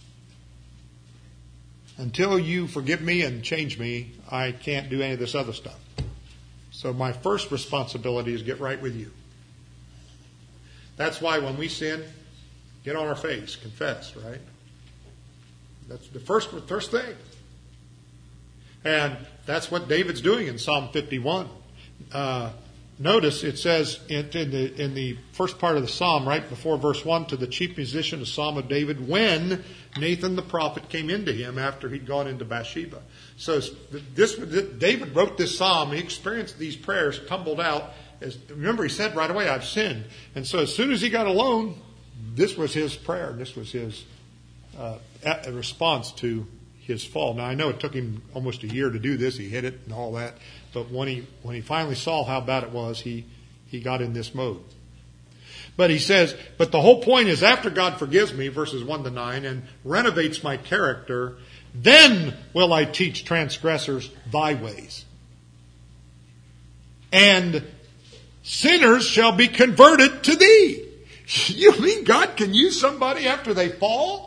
until you forgive me and change me, I can't do any of this other stuff. So my first responsibility is get right with you. That's why when we sin, get on our face, confess, right? That's the first, first thing. And that's what David's doing in Psalm fifty-one. Uh, notice it says in, in the in the first part of the psalm, right before verse one, to the chief musician, a psalm of David, when Nathan the prophet came into him after he'd gone into Bathsheba. So this David wrote this psalm. He experienced these prayers, tumbled out. As, remember, he said right away, "I've sinned." And so as soon as he got alone, this was his prayer. This was his uh, a response to his fall. Now I know it took him almost a year to do this. He hid it and all that. But when he when he finally saw how bad it was, he he got in this mode. But he says, but the whole point is, after God forgives me, verses one to nine, and renovates my character, then will I teach transgressors thy ways. And sinners shall be converted to thee. You mean God can use somebody after they fall?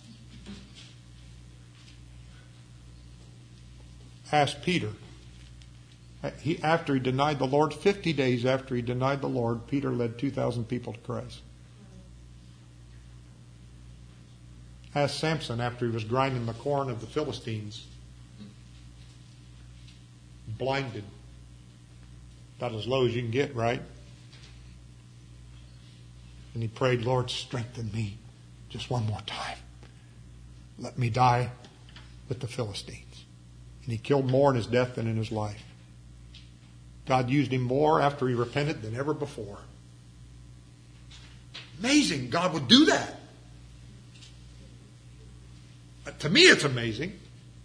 Ask Peter. He, after he denied the Lord, fifty days after he denied the Lord, Peter led two thousand people to Christ. Ask Samson after he was grinding the corn of the Philistines. Blinded. About as low as you can get, right? And he prayed, Lord, strengthen me just one more time. Let me die with the Philistines. And he killed more in his death than in his life. God used him more after he repented than ever before. Amazing. God would do that. To me, it's amazing.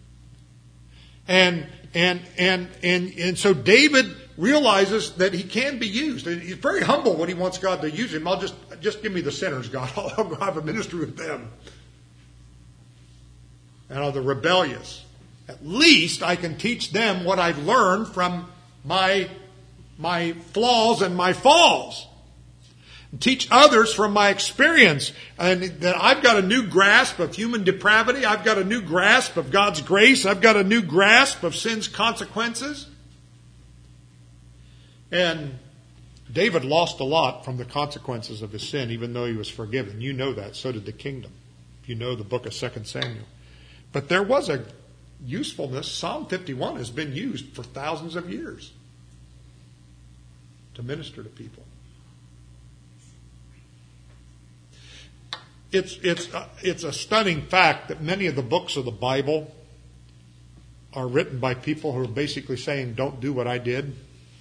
And and and and and so David realizes that he can be used. And he's very humble when he wants God to use him. I'll just just give me the sinners, God. I'll, I'll go have a ministry with them. And all the rebellious. At least I can teach them what I've learned from my my flaws and my falls. Teach others from my experience. And that I've got a new grasp of human depravity. I've got a new grasp of God's grace. I've got a new grasp of sin's consequences. And David lost a lot from the consequences of his sin, even though he was forgiven. You know that. So did the kingdom. You know the book of Second Samuel. But there was a usefulness. Psalm fifty-one has been used for thousands of years to minister to people. It's it's uh, it's a stunning fact that many of the books of the Bible are written by people who are basically saying, "Don't do what I did."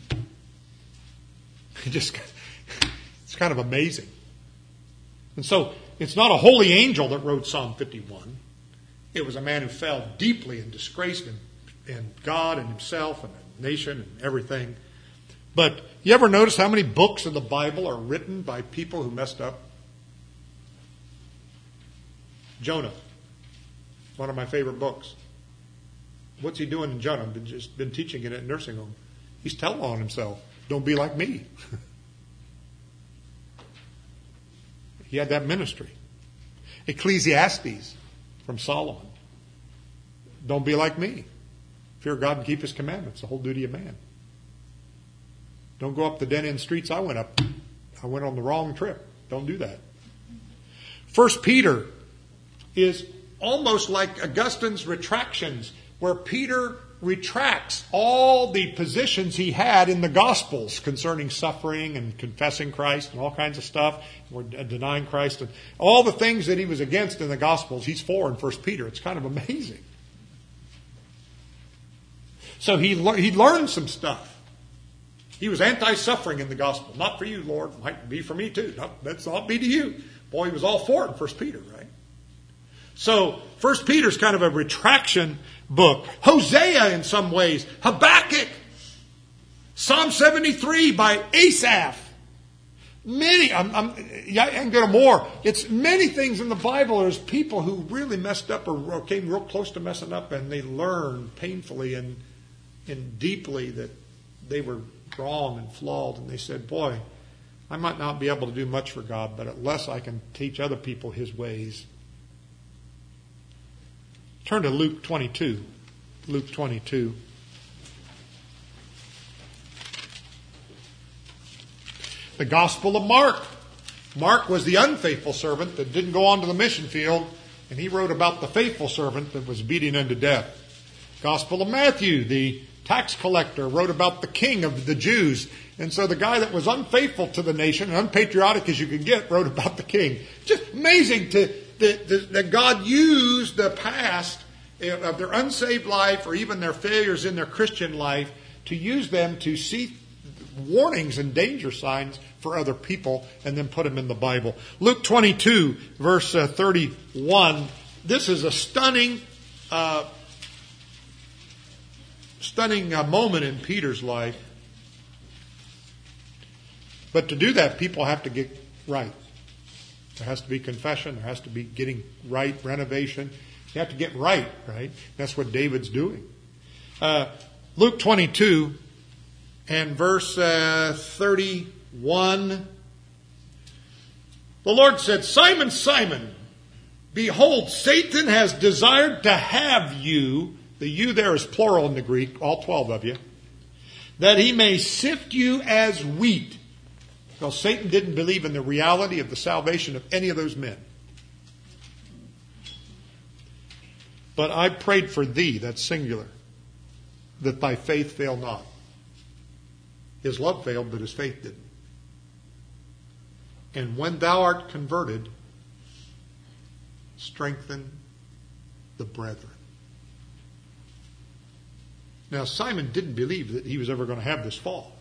It just it's kind of amazing. And so it's not a holy angel that wrote Psalm fifty-one. It was a man who fell deeply and disgraced in, in God and himself and the nation and everything. But you ever notice how many books in the Bible are written by people who messed up? Jonah, one of my favorite books. What's he doing in Jonah? I've been, just been teaching it at nursing home. He's telling on himself, don't be like me. He had that ministry. Ecclesiastes from Solomon. Don't be like me. Fear God and keep his commandments, the whole duty of man. Don't go up the dead end streets I went up. I went on the wrong trip. Don't do that. First Peter is almost like Augustine's retractions, where Peter retracts all the positions he had in the Gospels concerning suffering and confessing Christ and all kinds of stuff, or denying Christ, and all the things that he was against in the Gospels, he's for in First Peter. It's kind of amazing. So he le- he learned some stuff. He was anti-suffering in the Gospel. Not for you, Lord. Might be for me too. Not, that's not be to you. Boy, he was all for it in First Peter, right? So First Peter's kind of a retraction book. Hosea in some ways. Habakkuk. Psalm seventy-three by Asaph. Many, I'm, I'm, yeah, I can go to more. It's many things in the Bible. There's people who really messed up or came real close to messing up, and they learned painfully and, and deeply that they were wrong and flawed. And they said, boy, I might not be able to do much for God, but unless I can teach other people his ways. Turn to Luke twenty-two. Luke twenty-two. The Gospel of Mark. Mark was the unfaithful servant that didn't go on to the mission field, and he wrote about the faithful servant that was beaten unto death. Gospel of Matthew, the tax collector, wrote about the king of the Jews. And so the guy that was unfaithful to the nation, and unpatriotic as you could get, wrote about the king. Just amazing to, that, that God used the past of their unsaved life or even their failures in their Christian life to use them to see warnings and danger signs for other people and then put them in the Bible. Luke twenty-two, verse uh, thirty-one. This is a stunning, uh, stunning uh, moment in Peter's life. But to do that, people have to get right. There has to be confession. There has to be getting right, renovation. You have to get right, right? That's what David's doing. Uh, Luke twenty-two and verse uh, thirty-one. The Lord said, Simon, Simon, behold, Satan has desired to have you. The you there is plural in the Greek, all twelve of you. That he may sift you as wheat. Because Satan didn't believe in the reality of the salvation of any of those men. But I prayed for thee, that's singular, that thy faith fail not. His love failed, but his faith didn't. And when thou art converted, strengthen the brethren. Now, Simon didn't believe that he was ever going to have this fall.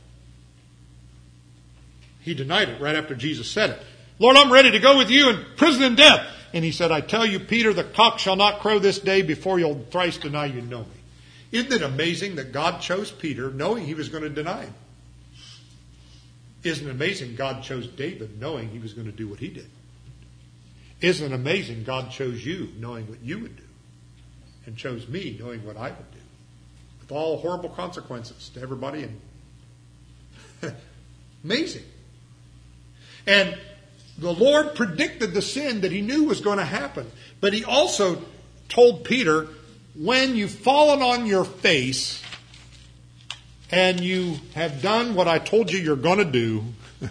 He denied it right after Jesus said it. Lord, I'm ready to go with you in prison and death. And he said, I tell you, Peter, the cock shall not crow this day before you'll thrice deny you know me. Isn't it amazing that God chose Peter knowing he was going to deny him? Isn't it amazing God chose David knowing he was going to do what he did? Isn't it amazing God chose you knowing what you would do? And chose me knowing what I would do? With all horrible consequences to everybody. And amazing. And the Lord predicted the sin that he knew was going to happen. But he also told Peter, when you've fallen on your face and you have done what I told you you're going to do,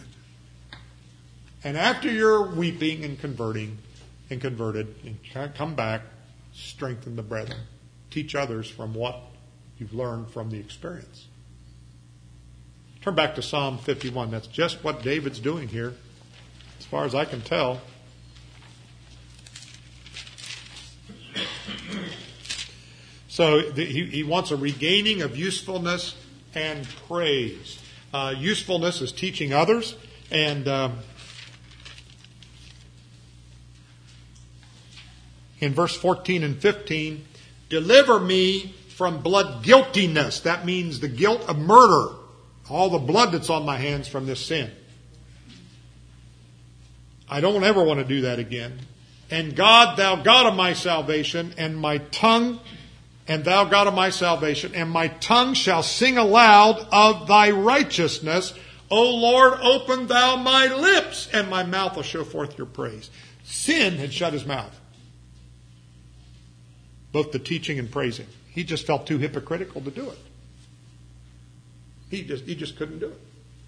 and after you're weeping and converting and converted and come back, strengthen the brethren. Teach others from what you've learned from the experience. Turn back to Psalm fifty-one. That's just what David's doing here, as far as I can tell. So the, he, he wants a regaining of usefulness and praise. Uh, usefulness is teaching others. And um, in verse fourteen and fifteen, deliver me from blood guiltiness. That means the guilt of murder. All the blood that's on my hands from this sin. I don't ever want to do that again. And God, thou God of my salvation, and my tongue, and thou God of my salvation, and my tongue shall sing aloud of thy righteousness. O Lord, open thou my lips, and my mouth will show forth your praise. Sin had shut his mouth. Both the teaching and praising. He just felt too hypocritical to do it. He just, he just couldn't do it.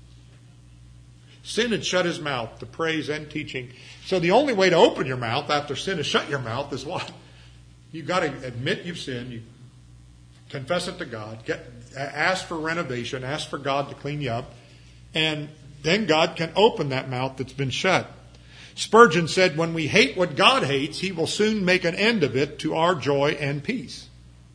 Sin had shut his mouth to praise and teaching. So the only way to open your mouth after sin has shut your mouth is what? You've got to admit you've sinned. You confess it to God. Get, ask for renovation. Ask for God to clean you up. And then God can open that mouth that's been shut. Spurgeon said, when we hate what God hates, he will soon make an end of it to our joy and peace.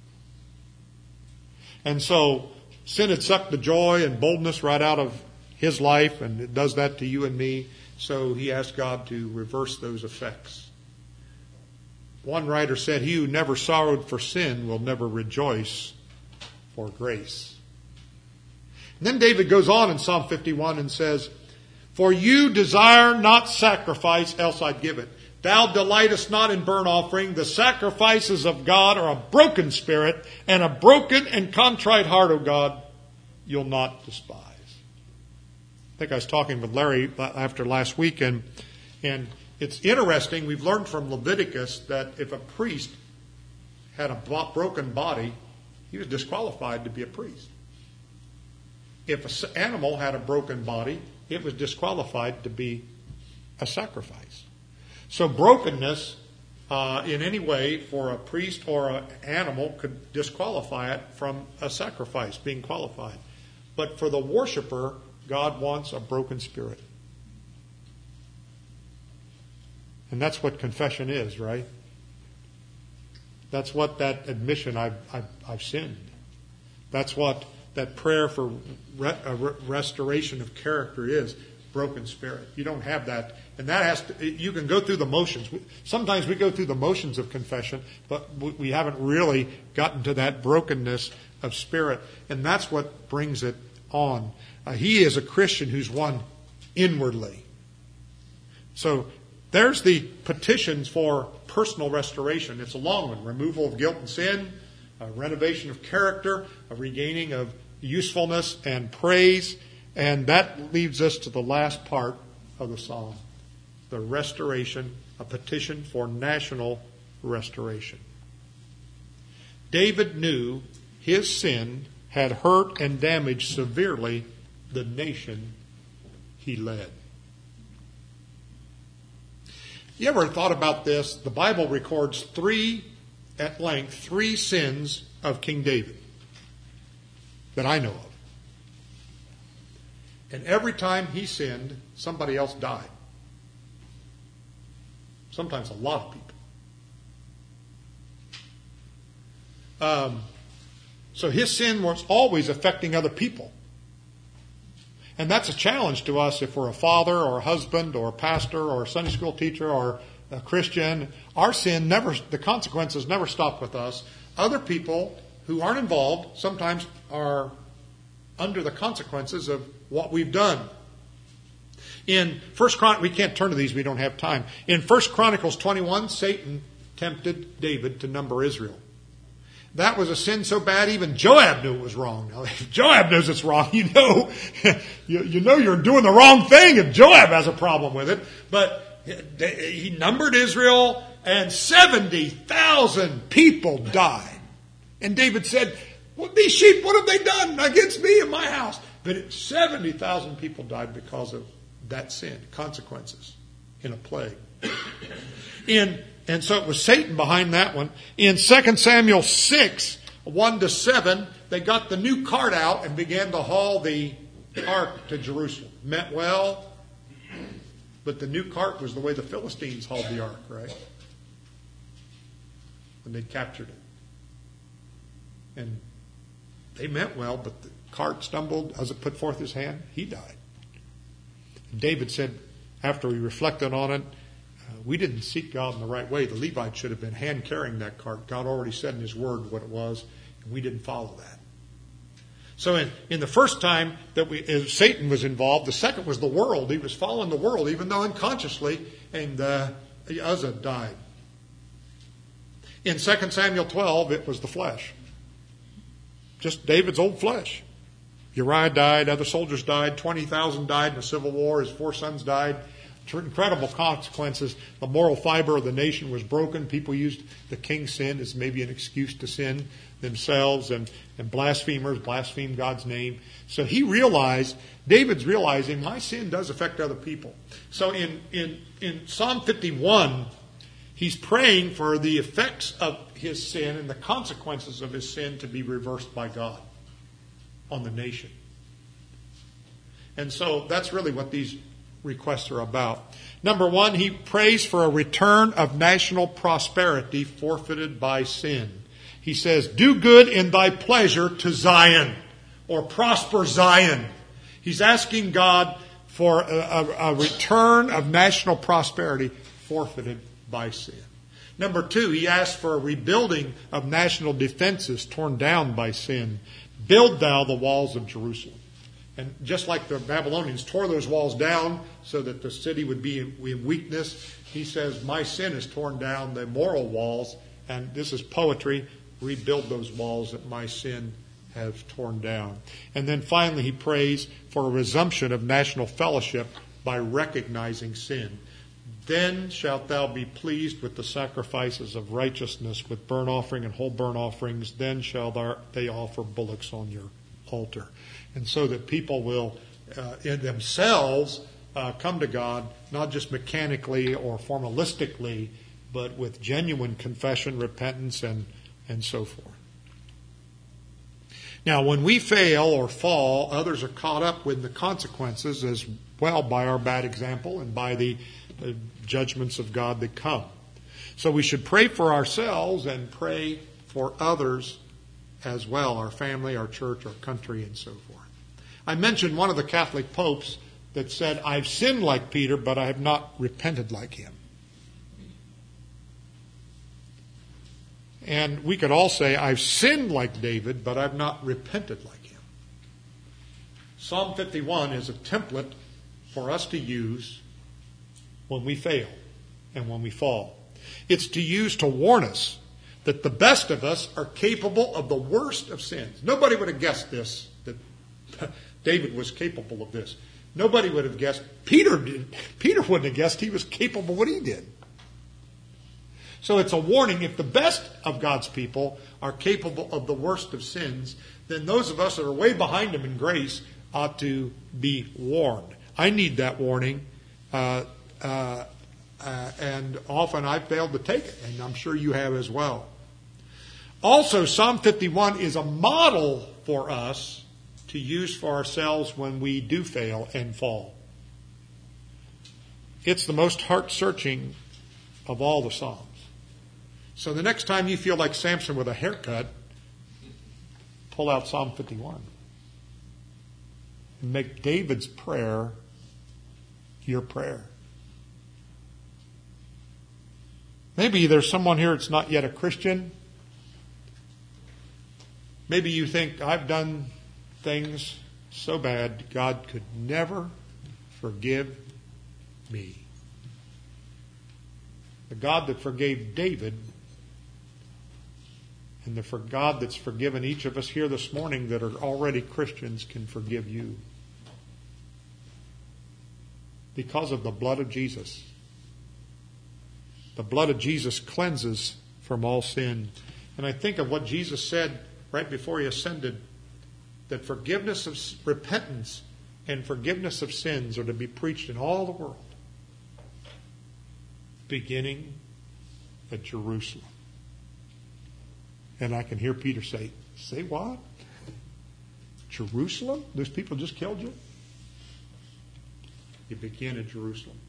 And so sin had sucked the joy and boldness right out of his life, and it does that to you and me. So he asked God to reverse those effects. One writer said, he who never sorrowed for sin will never rejoice for grace. And then David goes on in Psalm fifty-one and says, for you desire not sacrifice, else I'd give it. Thou delightest not in burnt offering. The sacrifices of God are a broken spirit, and a broken and contrite heart, O God, you'll not despise. I think I was talking with Larry after last week, and, and it's interesting. We've learned from Leviticus that if a priest had a broken body, he was disqualified to be a priest. If an animal had a broken body, it was disqualified to be a sacrifice. So brokenness uh, in any way for a priest or an animal could disqualify it from a sacrifice being qualified. But for the worshiper, God wants a broken spirit. And that's what confession is, right? That's what that admission, I've, I've, I've sinned. That's what that prayer for re, uh, restoration of character is, broken spirit. You don't have that. And that has to, you can go through the motions. Sometimes we go through the motions of confession, but we haven't really gotten to that brokenness of spirit. And that's what brings it on. Uh, he is a Christian who's won inwardly. So there's the petitions for personal restoration. It's a long one. Removal of guilt and sin, a renovation of character, a regaining of usefulness and praise. And that leads us to the last part of the psalm, the restoration, a petition for national restoration. David knew his sin had hurt and damaged severely the nation he led. You ever thought about this? The Bible records three, at length, three sins of King David that I know of. And every time he sinned, somebody else died. Sometimes a lot of people. Um, so his sin was always affecting other people. And that's a challenge to us if we're a father or a husband or a pastor or a Sunday school teacher or a Christian. Our sin never, the consequences never stop with us. Other people who aren't involved sometimes are under the consequences of what we've done. In First Chron- we can't turn to these, we don't have time. In First Chronicles twenty-one, Satan tempted David to number Israel. That was a sin so bad even Joab knew it was wrong. Now, if Joab knows it's wrong, you know, you, you know you're doing the wrong thing if Joab has a problem with it. But he numbered Israel and seventy thousand people died. And David said, well, these sheep, what have they done against me and my house? But seventy thousand people died because of that sin, consequences in a plague. In And so it was Satan behind that one. In Second Samuel six, one to seven, they got the new cart out and began to haul the ark to Jerusalem. Meant well, but the new cart was the way the Philistines hauled the ark, right? When they captured it. And they meant well, but the cart stumbled. As it put forth his hand, he died. And David said, after he reflected on it, we didn't seek God in the right way. The Levites should have been hand carrying that cart. God already said in his word what it was, and we didn't follow that. So in, in the first time that we, as Satan was involved, the second was the world. He was following the world, even though unconsciously, and uh, Uzzah died. In Second Samuel twelve, it was the flesh. Just David's old flesh. Uriah died, other soldiers died, twenty thousand died in the civil war, his four sons died. Incredible consequences. The moral fiber of the nation was broken. People used the king's sin as maybe an excuse to sin themselves, and, and blasphemers blasphemed God's name. So he realized, David's realizing, my sin does affect other people. So in, in, in Psalm fifty-one, he's praying for the effects of his sin and the consequences of his sin to be reversed by God on the nation. And so that's really what these requests are about. Number one, he prays for a return of national prosperity forfeited by sin. He says, do good in thy pleasure to Zion, or prosper Zion. He's asking God for a, a, a return of national prosperity forfeited by sin. Number two, he asks for a rebuilding of national defenses torn down by sin. Build thou the walls of Jerusalem. And just like the Babylonians tore those walls down so that the city would be in weakness, he says, my sin has torn down the moral walls, and this is poetry, rebuild those walls that my sin has torn down. And then finally he prays for a resumption of national fellowship by recognizing sin. Then shalt thou be pleased with the sacrifices of righteousness, with burnt offering and whole burnt offerings. Then shall they offer bullocks on your altar. And so that people will, uh, in themselves, uh, come to God, not just mechanically or formalistically, but with genuine confession, repentance, and, and so forth. Now, when we fail or fall, others are caught up with the consequences as well by our bad example and by the, the judgments of God that come. So we should pray for ourselves and pray for others as well, our family, our church, our country, and so forth. I mentioned one of the Catholic popes that said, I've sinned like Peter, but I have not repented like him. And we could all say, I've sinned like David, but I've not repented like him. Psalm fifty-one is a template for us to use when we fail and when we fall. It's to use to warn us that the best of us are capable of the worst of sins. Nobody would have guessed this, that David was capable of this. Nobody would have guessed, Peter did. Peter wouldn't have guessed he was capable of what he did. So it's a warning. If the best of God's people are capable of the worst of sins, then those of us that are way behind them in grace ought to be warned. I need that warning, uh, uh, uh, and often I've failed to take it, and I'm sure you have as well. Also, Psalm fifty-one is a model for us to use for ourselves when we do fail and fall. It's the most heart-searching of all the Psalms. So the next time you feel like Samson with a haircut, pull out Psalm fifty-one. And make David's prayer your prayer. Maybe there's someone here that's not yet a Christian. Maybe you think, I've done things so bad, God could never forgive me. The God that forgave David and the for God that's forgiven each of us here this morning that are already Christians can forgive you. Because of the blood of Jesus. The blood of Jesus cleanses from all sin. And I think of what Jesus said right before he ascended, that forgiveness of repentance and forgiveness of sins are to be preached in all the world, beginning at Jerusalem. And I can hear Peter say, say what? Jerusalem? Those people just killed you? You begin at Jerusalem.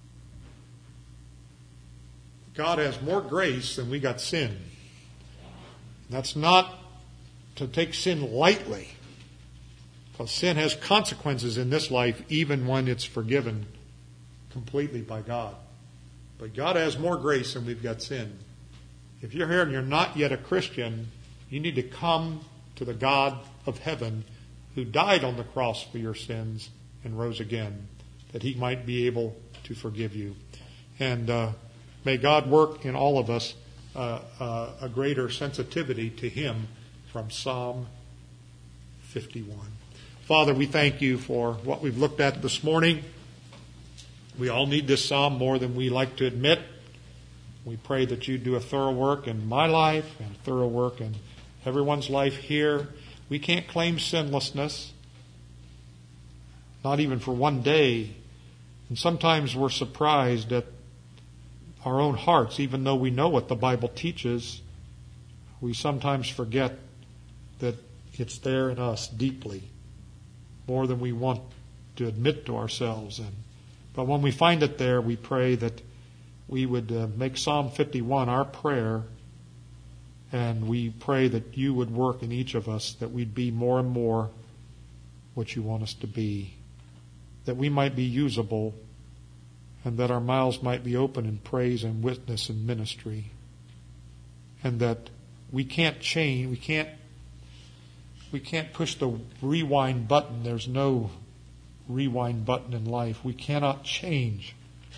God has more grace than we got sin. That's not to take sin lightly. Because sin has consequences in this life even when it's forgiven completely by God. But God has more grace than we've got sin. If you're here and you're not yet a Christian, you need to come to the God of heaven who died on the cross for your sins and rose again, that he might be able to forgive you. And uh, may God work in all of us uh, uh, a greater sensitivity to him from Psalm fifty-one. Father, we thank you for what we've looked at this morning. We all need this psalm more than we like to admit. We pray that you do a thorough work in my life and a thorough work in everyone's life here. We can't claim sinlessness, not even for one day. And sometimes we're surprised at our own hearts, even though we know what the Bible teaches. We sometimes forget that it's there in us deeply, more than we want to admit to ourselves. And but when we find it there, we pray that we would uh, make Psalm fifty-one our prayer, and we pray that you would work in each of us, that we'd be more and more what you want us to be, that we might be usable, and that our mouths might be open in praise and witness and ministry, and that we can't change, we can't we can't push the rewind button. There's no rewind button in life. We cannot change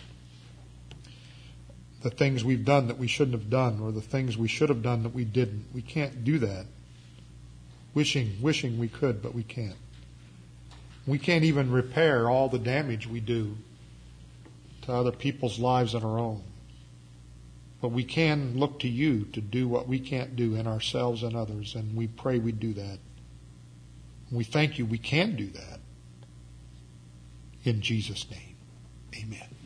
the things we've done that we shouldn't have done, or the things we should have done that we didn't. We can't do that. Wishing, wishing we could, but we can't. We can't even repair all the damage we do to other people's lives and our own. But we can look to you to do what we can't do in ourselves and others, and we pray we do that. We thank you we can do that. In Jesus' name, amen.